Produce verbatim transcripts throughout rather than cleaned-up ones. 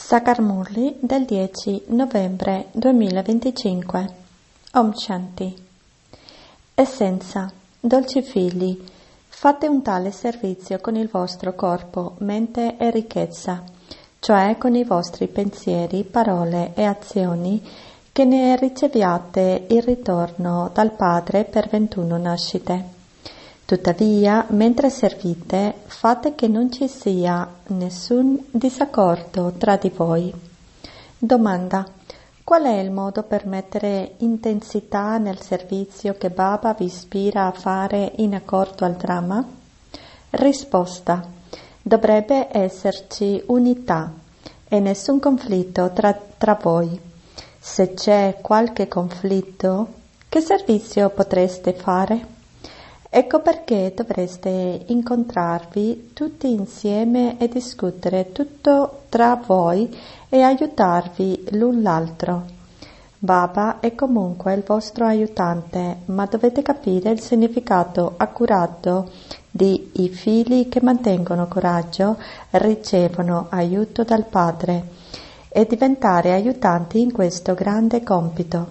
Sagarmurli del dieci novembre duemilaventicinque. Om Shanti. Essenza, dolci figli, fate un tale servizio con il vostro corpo, mente e ricchezza, cioè con i vostri pensieri, parole e azioni, che ne riceviate il ritorno dal Padre per ventuno nascite. Tuttavia, mentre servite, fate che non ci sia nessun disaccordo tra di voi. Domanda: qual è il modo per mettere intensità nel servizio che Baba vi ispira a fare in accordo al dramma? Risposta: dovrebbe esserci unità e nessun conflitto tra, tra voi. Se c'è qualche conflitto, che servizio potreste fare? Ecco perché dovreste incontrarvi tutti insieme e discutere tutto tra voi e aiutarvi l'un l'altro. Baba è comunque il vostro aiutante, ma dovete capire il significato accurato di i figli che mantengono coraggio, ricevono aiuto dal Padre e diventare aiutanti in questo grande compito.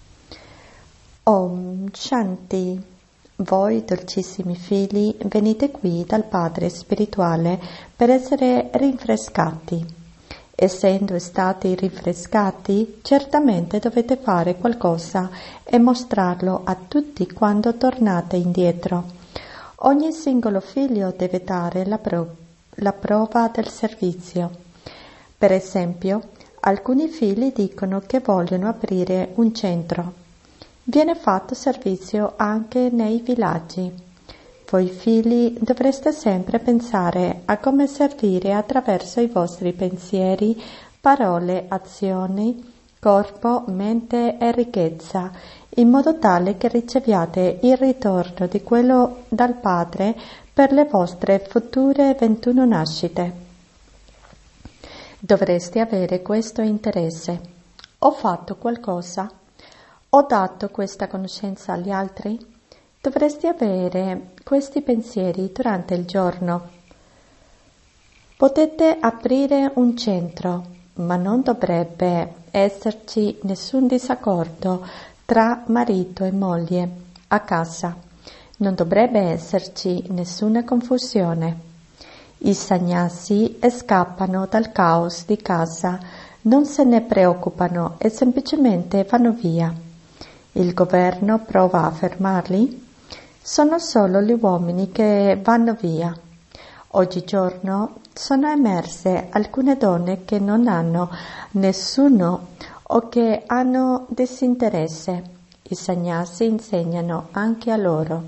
Om Shanti. Voi, dolcissimi figli, venite qui dal Padre spirituale per essere rinfrescati. Essendo stati rinfrescati, certamente dovete fare qualcosa e mostrarlo a tutti quando tornate indietro. Ogni singolo figlio deve dare la, pro- la prova del servizio. Per esempio, alcuni figli dicono che vogliono aprire un centro. Viene fatto servizio anche nei villaggi. Voi figli dovreste sempre pensare a come servire attraverso i vostri pensieri, parole, azioni, corpo, mente e ricchezza, in modo tale che riceviate il ritorno di quello dal Padre per le vostre future ventuno nascite. Dovreste avere questo interesse. Ho fatto qualcosa? Ho dato questa conoscenza agli altri? Dovresti avere questi pensieri durante il giorno. Potete aprire un centro, ma non dovrebbe esserci nessun disaccordo tra marito e moglie a casa. Non dovrebbe esserci nessuna confusione. I sannyasi scappano dal caos di casa, non se ne preoccupano e semplicemente vanno via. Il governo prova a fermarli? Sono solo gli uomini che vanno via. Oggigiorno sono emerse alcune donne che non hanno nessuno o che hanno disinteresse. I sannyasi insegnano anche a loro.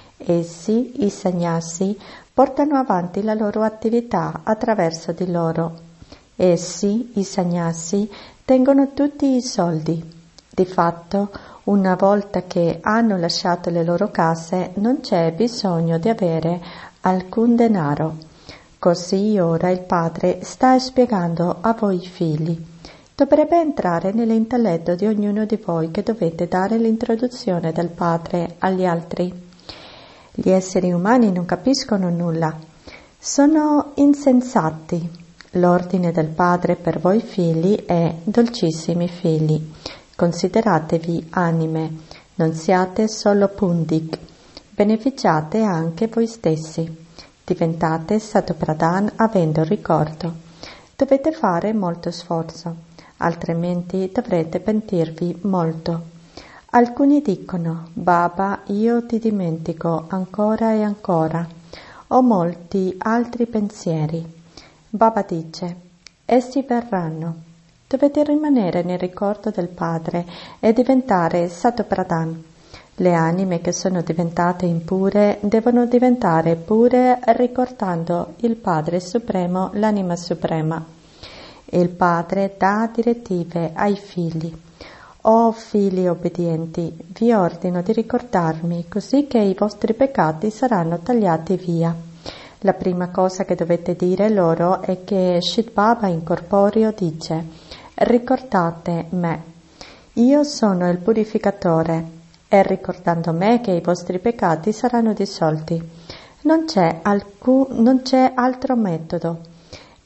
Essi, i sannyasi, portano avanti la loro attività attraverso di loro. Essi, i sannyasi, tengono tutti i soldi. Di fatto, una volta che hanno lasciato le loro case, non c'è bisogno di avere alcun denaro. Così ora il Padre sta spiegando a voi figli. Dovrebbe entrare nell'intelletto di ognuno di voi che dovete dare l'introduzione del Padre agli altri. Gli esseri umani non capiscono nulla. Sono insensati. L'ordine del Padre per voi figli è: dolcissimi figli, consideratevi anime, non siate solo pundik, beneficiate anche voi stessi, diventate Satopradhan avendo ricordo. Dovete fare molto sforzo, altrimenti dovrete pentirvi molto. Alcuni dicono: Baba, io ti dimentico ancora e ancora. Ho molti altri pensieri. Baba dice: essi verranno. Dovete rimanere nel ricordo del Padre e diventare Satopradhan. Le anime che sono diventate impure devono diventare pure ricordando il Padre Supremo, l'anima suprema. Il Padre dà direttive ai figli. O figli obbedienti, vi ordino di ricordarmi così che i vostri peccati saranno tagliati via. La prima cosa che dovete dire loro è che Shit Baba in corporeo dice: ricordate me, io sono il purificatore, e ricordando me che i vostri peccati saranno dissolti. Non c'è, alcun, non c'è altro metodo.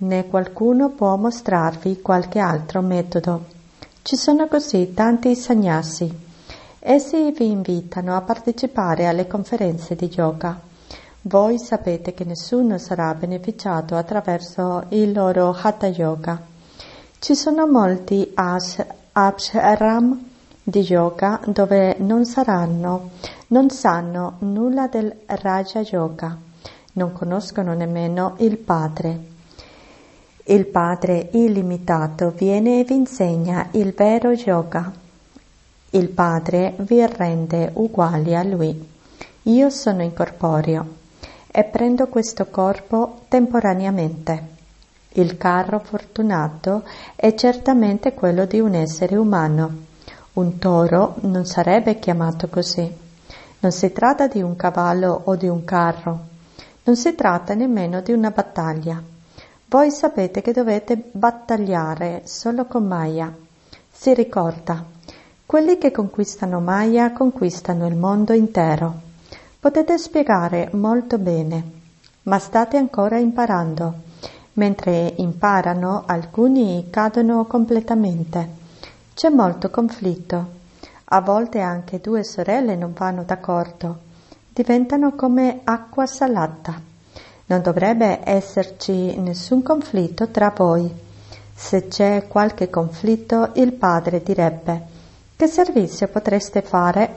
né qualcuno può mostrarvi qualche altro metodo. Ci sono così tanti sannyasi. Essi vi invitano a partecipare alle conferenze di yoga. Voi sapete che nessuno sarà beneficiato attraverso il loro Hatha Yoga. Ci sono molti ash, ashram di yoga dove non saranno, non sanno nulla del Raja Yoga, non conoscono nemmeno il Padre. Il Padre illimitato viene e vi insegna il vero yoga. Il Padre vi rende uguali a Lui. Io sono incorporeo e prendo questo corpo temporaneamente. Il carro fortunato è certamente quello di un essere umano. Un toro non sarebbe chiamato così. Non si tratta di un cavallo o di un carro. Non si tratta nemmeno di una battaglia. Voi sapete che dovete battagliare solo con Maya. Si ricorda, quelli che conquistano Maya conquistano il mondo intero. Potete spiegare molto bene, ma state ancora imparando. Mentre imparano, alcuni cadono completamente. C'è molto conflitto. A volte anche due sorelle non vanno d'accordo. Diventano come acqua salata. Non dovrebbe esserci nessun conflitto tra voi. Se c'è qualche conflitto, il padre direbbe: che servizio potreste fare?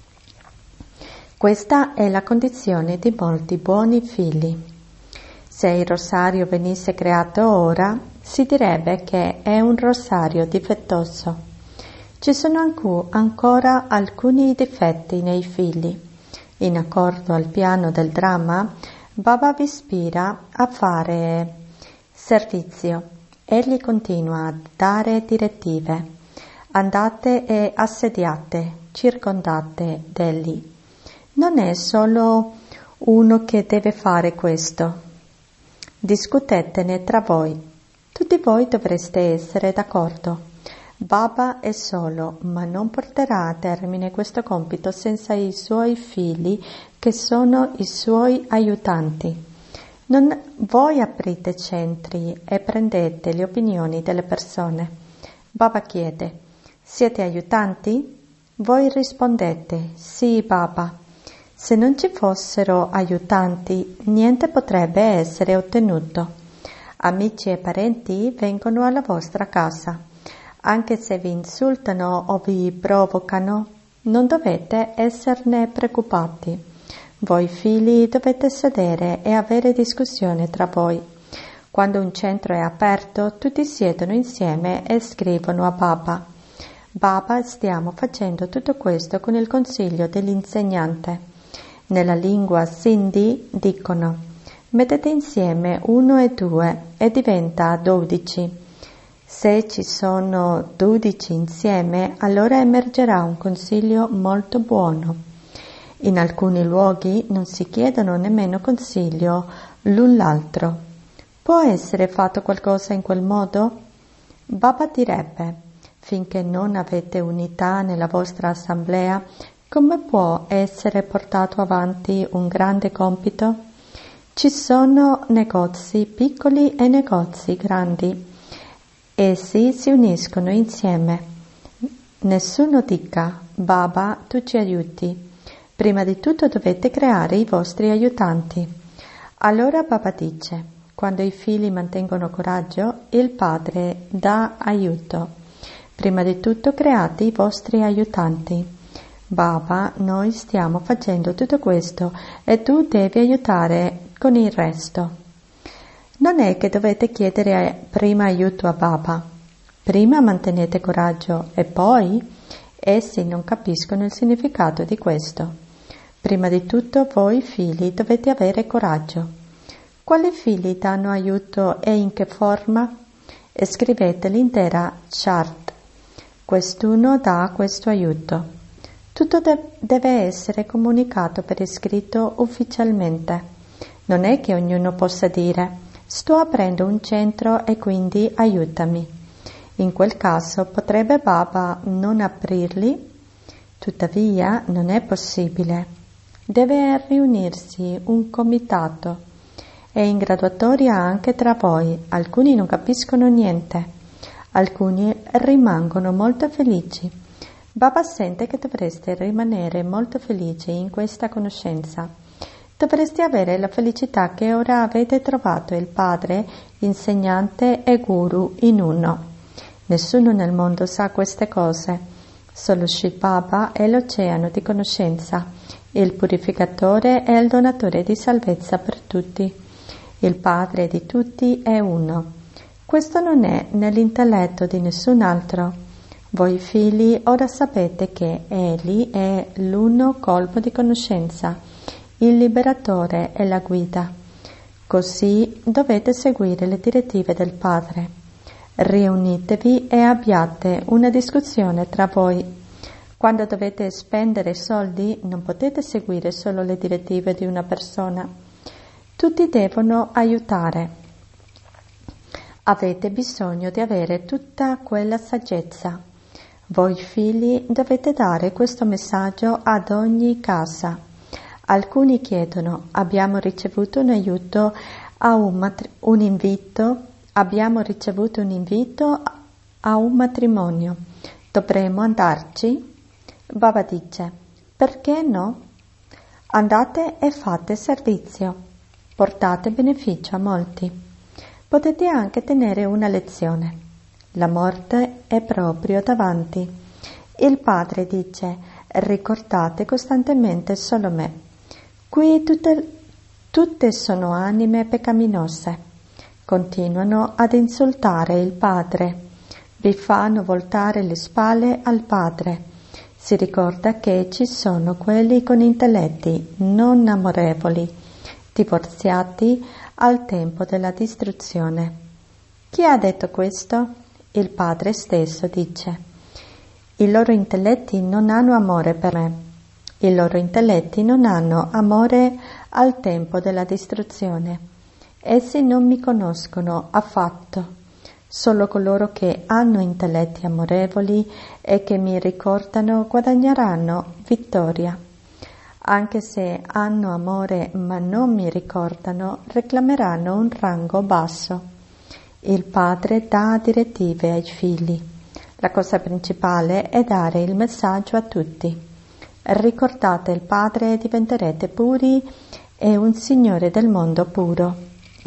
Questa è la condizione di molti buoni figli. Se il rosario venisse creato ora, si direbbe che è un rosario difettoso. Ci sono anco, ancora alcuni difetti nei figli. In accordo al piano del dramma, Baba vi ispira a fare servizio. Egli continua a dare direttive. Andate e assediate, circondate Delhi. Non è solo uno che deve fare questo. Discutetene tra voi. Tutti voi dovreste essere d'accordo. Baba è solo, ma non porterà a termine questo compito senza i suoi figli, che sono i suoi aiutanti. Non voi aprite centri e prendete le opinioni delle persone. Baba chiede: siete aiutanti? Voi rispondete: sì, Baba. Se non ci fossero aiutanti, niente potrebbe essere ottenuto. Amici e parenti vengono alla vostra casa. Anche se vi insultano o vi provocano, non dovete esserne preoccupati. Voi figli dovete sedere e avere discussione tra voi. Quando un centro è aperto, tutti siedono insieme e scrivono a Baba: Baba, stiamo facendo tutto questo con il consiglio dell'insegnante. Nella lingua Sindhi dicono: mettete insieme uno e due e diventa dodici. Se ci sono dodici insieme, allora emergerà un consiglio molto buono. In alcuni luoghi non si chiedono nemmeno consiglio l'un l'altro. Può essere fatto qualcosa in quel modo? Baba direbbe: finché non avete unità nella vostra assemblea, come può essere portato avanti un grande compito? Ci sono negozi piccoli e negozi grandi. Essi si uniscono insieme. Nessuno dica: Baba, tu ci aiuti. Prima di tutto dovete creare i vostri aiutanti. Allora Baba dice: quando i figli mantengono coraggio, il padre dà aiuto. Prima di tutto create i vostri aiutanti. Baba, noi stiamo facendo tutto questo e tu devi aiutare con il resto. Non è che dovete chiedere prima aiuto a Baba. Prima mantenete coraggio e poi essi non capiscono il significato di questo. Prima di tutto voi figli dovete avere coraggio. Quali figli danno aiuto e in che forma? E scrivete l'intera chart. Quest'uno dà questo aiuto. Tutto de- deve essere comunicato per iscritto ufficialmente. Non è che ognuno possa dire: sto aprendo un centro e quindi aiutami. In quel caso potrebbe Baba non aprirli? Tuttavia non è possibile. Deve riunirsi un comitato. e in graduatoria anche tra voi. Alcuni non capiscono niente, alcuni rimangono molto felici. Baba sente che dovreste rimanere molto felici in questa conoscenza. Dovreste avere la felicità che ora avete trovato il Padre, insegnante e Guru in uno. Nessuno nel mondo sa queste cose. Solo Shiv Baba è l'oceano di conoscenza, il purificatore e il donatore di salvezza per tutti. Il Padre di tutti è uno. Questo non è nell'intelletto di nessun altro. Voi figli ora sapete che Egli è l'uno colpo di conoscenza, il liberatore e la guida. Così dovete seguire le direttive del Padre. Riunitevi e abbiate una discussione tra voi. Quando dovete spendere soldi, non potete seguire solo le direttive di una persona. Tutti devono aiutare. Avete bisogno di avere tutta quella saggezza. Voi figli dovete dare questo messaggio ad ogni casa. Alcuni chiedono: abbiamo ricevuto un aiuto a un, matri- un invito, abbiamo ricevuto un invito a un matrimonio. Dovremmo andarci? Baba dice: perché no? Andate e fate servizio. Portate beneficio a molti. Potete anche tenere una lezione. La morte è proprio davanti. Il Padre dice: ricordate costantemente solo me. Qui tutte, tutte sono anime peccaminose. Continuano ad insultare il Padre. Vi fanno voltare le spalle al Padre. Si ricorda che ci sono quelli con intelletti non amorevoli, divorziati al tempo della distruzione. Chi ha detto questo? Il Padre stesso dice: i loro intelletti non hanno amore per me. I loro intelletti non hanno amore al tempo della distruzione. Essi non mi conoscono affatto. Solo coloro che hanno intelletti amorevoli e che mi ricordano guadagneranno vittoria. Anche se hanno amore ma non mi ricordano, reclameranno un rango basso. Il Padre dà direttive ai figli. La cosa principale è dare il messaggio a tutti. Ricordate il Padre e diventerete puri e un Signore del mondo puro.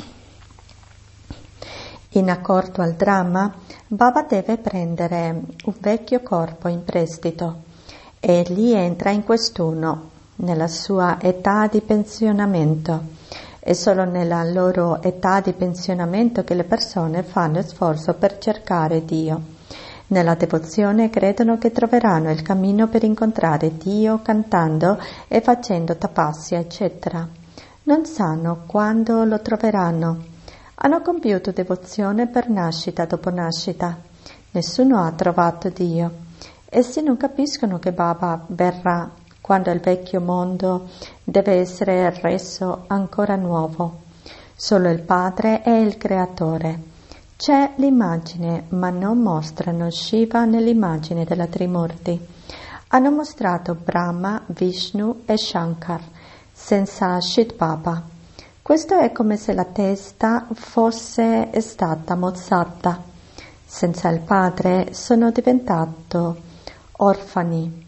In accordo al dramma, Baba deve prendere un vecchio corpo in prestito. Egli entra in quest'uno nella sua età di pensionamento. È solo nella loro età di pensionamento che le persone fanno sforzo per cercare Dio. Nella devozione credono che troveranno il cammino per incontrare Dio cantando e facendo tapasya, eccetera. Non sanno quando lo troveranno. Hanno compiuto devozione per nascita dopo nascita. Nessuno ha trovato Dio. Essi non capiscono che Baba verrà quando il vecchio mondo deve essere reso ancora nuovo. Solo il Padre è il Creatore. C'è l'immagine, ma non mostrano Shiva nell'immagine della Trimurti. Hanno mostrato Brahma, Vishnu e Shankar, senza Shiv Baba. Questo è come se la testa fosse stata mozzata. Senza il Padre sono diventato orfani.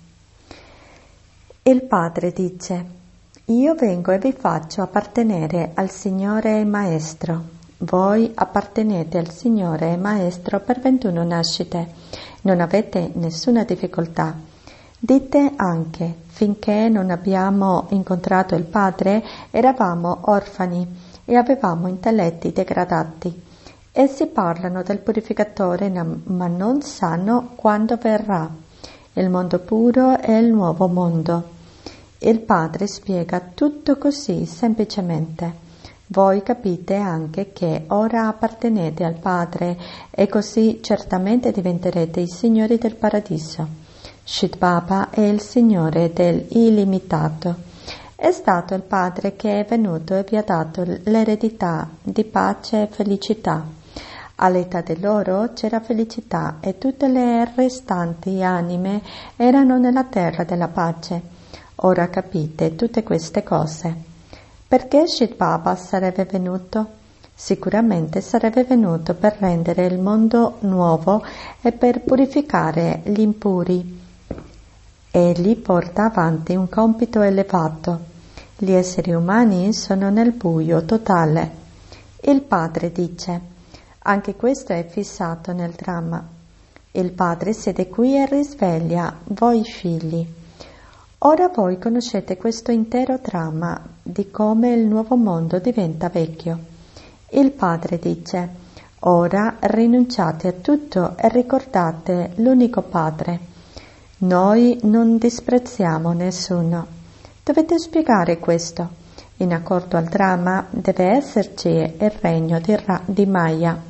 Il Padre dice: io vengo e vi faccio appartenere al Signore e Maestro. Voi appartenete al Signore e Maestro per ventuno nascite. Non avete nessuna difficoltà. Dite anche: finché non abbiamo incontrato il Padre, eravamo orfani e avevamo intelletti degradati. Essi parlano del purificatore, ma non sanno quando verrà. Il mondo puro è il nuovo mondo. Il Padre spiega tutto così semplicemente. Voi capite anche che ora appartenete al Padre e così certamente diventerete i signori del paradiso. Shiv Baba è il Signore dell'illimitato. È stato il Padre che è venuto e vi ha dato l'eredità di pace e felicità. All'età di loro c'era felicità e tutte le restanti anime erano nella terra della pace. Ora capite tutte queste cose. Perché Shri Baba sarebbe venuto? Sicuramente sarebbe venuto per rendere il mondo nuovo e per purificare gli impuri. Egli porta avanti un compito elevato. Gli esseri umani sono nel buio totale. Il padre dice: anche questo è fissato nel dramma. Il padre siede qui e risveglia voi figli. Ora voi conoscete questo intero dramma di come il nuovo mondo diventa vecchio. Il padre dice: ora rinunciate a tutto e ricordate l'unico padre. Noi non disprezziamo nessuno. Dovete spiegare questo. In accordo al dramma deve esserci il regno di, Ra- di Maya.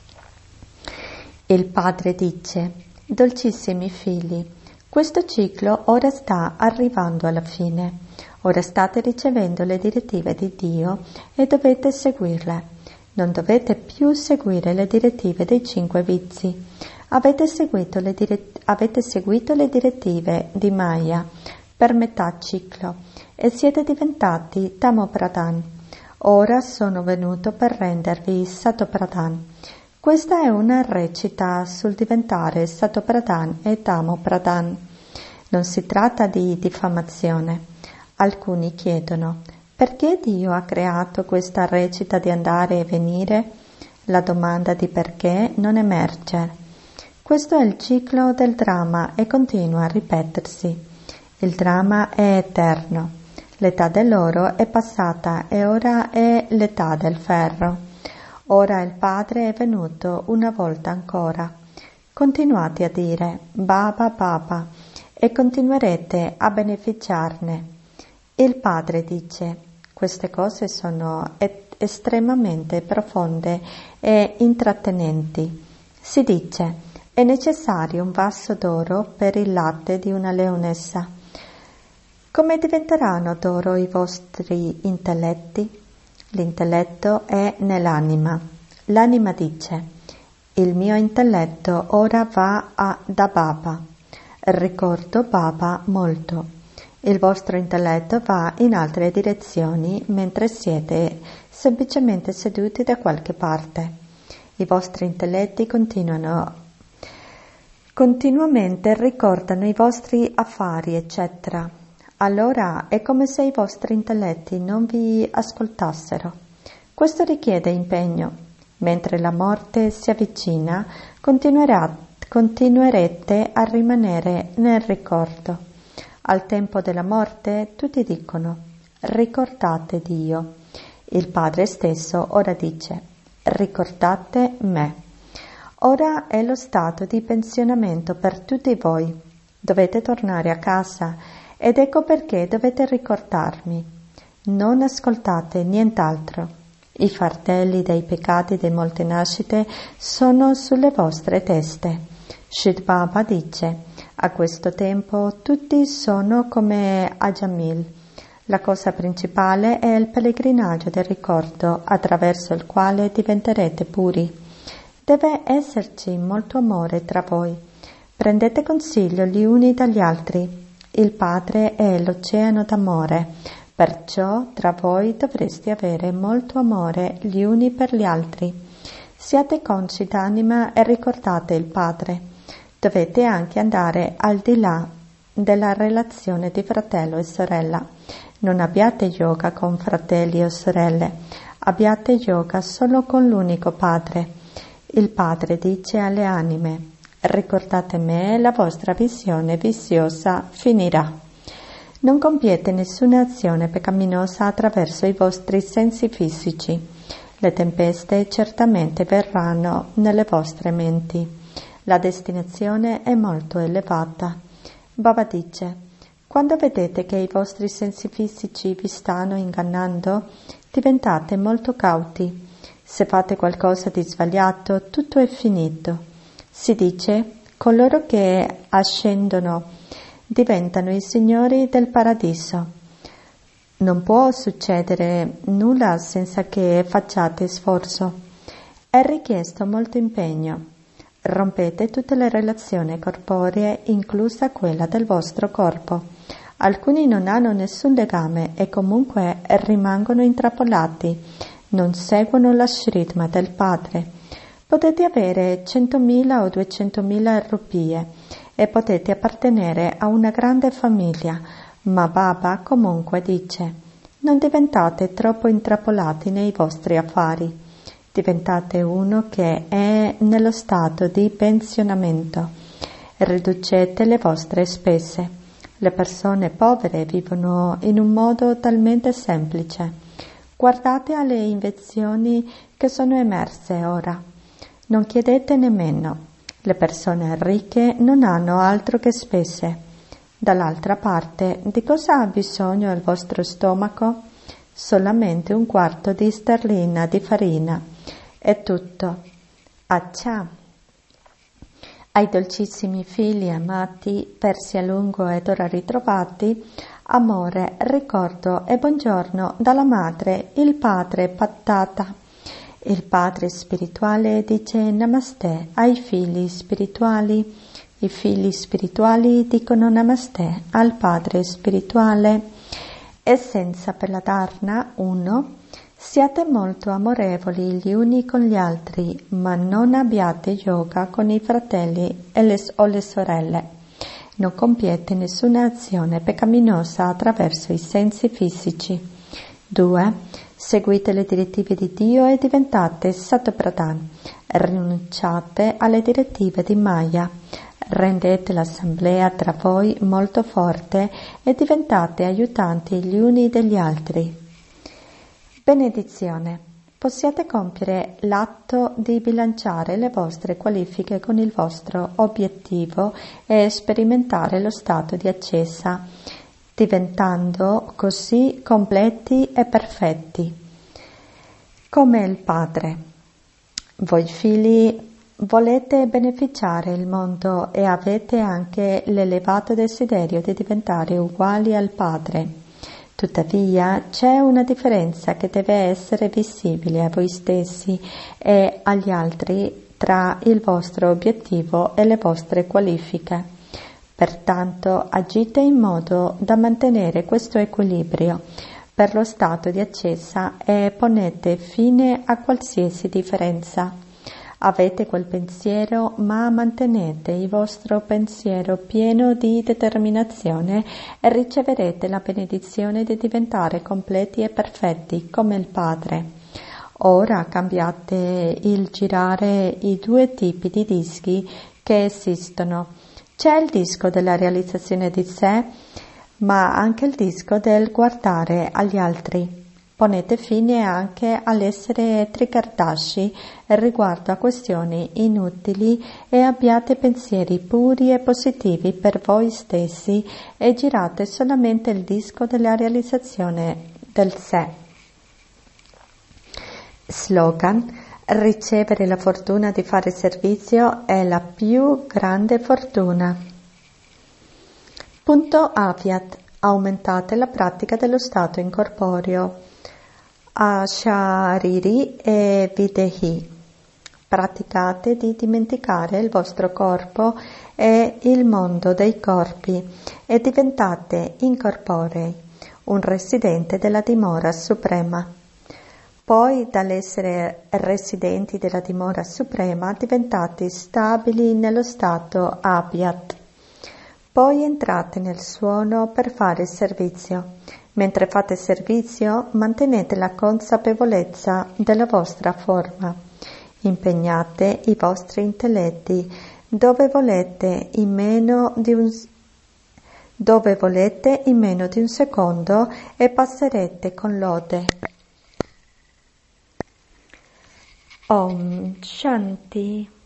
Il padre dice: dolcissimi figli, questo ciclo ora sta arrivando alla fine. Ora state ricevendo le direttive di Dio e dovete seguirle. Non dovete più seguire le direttive dei cinque vizi. Avete seguito le, dirett- avete seguito le direttive di Maya per metà ciclo e siete diventati Tamopradhan. Ora sono venuto per rendervi Satopradhan. Questa è una recita sul diventare Satopradhan e Tamopradhan. Non si tratta di diffamazione. Alcuni chiedono: perché Dio ha creato questa recita di andare e venire? La domanda di perché non emerge. Questo è il ciclo del dramma e continua a ripetersi. Il dramma è eterno. L'età dell'oro è passata e ora è l'età del ferro. Ora il Padre è venuto una volta ancora. Continuate a dire Baba Baba e continuerete a beneficiarne. Il Padre dice: queste cose sono et- estremamente profonde e intrattenenti. Si dice: è necessario un vaso d'oro per il latte di una leonessa. Come diventeranno d'oro i vostri intelletti? L'intelletto è nell'anima. L'anima dice: il mio intelletto ora va a, da Baba. Ricordo Baba molto. Il vostro intelletto va in altre direzioni mentre siete semplicemente seduti da qualche parte. I vostri intelletti continuano, continuamente ricordano i vostri affari, eccetera. Allora è come se i vostri intelletti non vi ascoltassero. Questo richiede impegno. Mentre la morte si avvicina, continuerà, continuerete a rimanere nel ricordo. Al tempo della morte tutti dicono: ricordate Dio. Il Padre stesso ora dice: ricordate me. Ora è lo stato di pensionamento per tutti voi. Dovete tornare a casa ed ecco perché dovete ricordarmi. Non ascoltate nient'altro. I fardelli dei peccati di molte nascite sono sulle vostre teste. Shri Baba dice: a questo tempo tutti sono come Ajamil. La cosa principale è il pellegrinaggio del ricordo attraverso il quale diventerete puri. Deve esserci molto amore tra voi. Prendete consiglio gli uni dagli altri. Il Padre è l'oceano d'amore, perciò tra voi dovreste avere molto amore gli uni per gli altri. Siate consci d'anima e ricordate il Padre. Dovete anche andare al di là della relazione di fratello e sorella. Non abbiate yoga con fratelli o sorelle, abbiate yoga solo con l'unico Padre. Il Padre dice alle anime: ricordate me e la vostra visione viziosa finirà. Non compiete nessuna azione peccaminosa attraverso i vostri sensi fisici. Le tempeste certamente verranno nelle vostre menti. La destinazione è molto elevata. Baba dice: quando vedete che i vostri sensi fisici vi stanno ingannando, diventate molto cauti. Se fate qualcosa di sbagliato, tutto è finito. Si dice: coloro che ascendono diventano i signori del paradiso. Non può succedere nulla senza che facciate sforzo. È richiesto molto impegno. Rompete tutte le relazioni corporee, inclusa quella del vostro corpo. Alcuni non hanno nessun legame e comunque rimangono intrappolati, non seguono la shritma del padre. Potete avere centomila o duecentomila rupie e potete appartenere a una grande famiglia, ma Baba comunque dice: non diventate troppo intrappolati nei vostri affari. Diventate uno che è nello stato di pensionamento. Riducete le vostre spese. Le persone povere vivono in un modo talmente semplice. Guardate alle invenzioni che sono emerse ora. Non chiedete nemmeno. Le persone ricche non hanno altro che spese. Dall'altra parte, di cosa ha bisogno il vostro stomaco? Solamente un quarto di sterlina di farina. È tutto. Accia. Ai dolcissimi figli amati, persi a lungo ed ora ritrovati, amore, ricordo e buongiorno dalla madre, il padre Pattata. Il padre spirituale dice Namaste ai figli spirituali. I figli spirituali dicono Namaste al padre spirituale. Essenza per la Dharna uno. Siate molto amorevoli gli uni con gli altri, ma non abbiate yoga con i fratelli e le, o le sorelle. Non compiete nessuna azione peccaminosa attraverso i sensi fisici. due. Seguite le direttive di Dio e diventate Satopradhan. Rinunciate alle direttive di Maya. Rendete l'assemblea tra voi molto forte e diventate aiutanti gli uni degli altri. Benedizione. Possiate compiere l'atto di bilanciare le vostre qualifiche con il vostro obiettivo e sperimentare lo stato di accesa, diventando così completi e perfetti. Come il Padre. Voi figli volete beneficiare il mondo e avete anche l'elevato desiderio di diventare uguali al Padre. Tuttavia c'è una differenza che deve essere visibile a voi stessi e agli altri tra il vostro obiettivo e le vostre qualifiche. Pertanto agite in modo da mantenere questo equilibrio per lo stato di accesa e ponete fine a qualsiasi differenza. Avete quel pensiero, ma mantenete il vostro pensiero pieno di determinazione e riceverete la benedizione di diventare completi e perfetti come il Padre. Ora cambiate il girare i due tipi di dischi che esistono. C'è il disco della realizzazione di sé, ma anche il disco del guardare agli altri. Ponete fine anche all'essere trikardashi riguardo a questioni inutili e abbiate pensieri puri e positivi per voi stessi e girate solamente il disco della realizzazione del sé. Slogan: ricevere la fortuna di fare servizio è la più grande fortuna. Punto Avyat: aumentate la pratica dello stato incorporeo. Ashariri e Videhi. Praticate di dimenticare il vostro corpo e il mondo dei corpi e diventate incorporei, un residente della dimora suprema. Poi, dall'essere residenti della dimora suprema, diventate stabili nello stato Avyat. Poi entrate nel suono per fare servizio. Mentre fate servizio, mantenete la consapevolezza della vostra forma. Impegnate i vostri intelletti dove volete in meno di un, dove volete in meno di un secondo e passerete con lode. Om Shanti.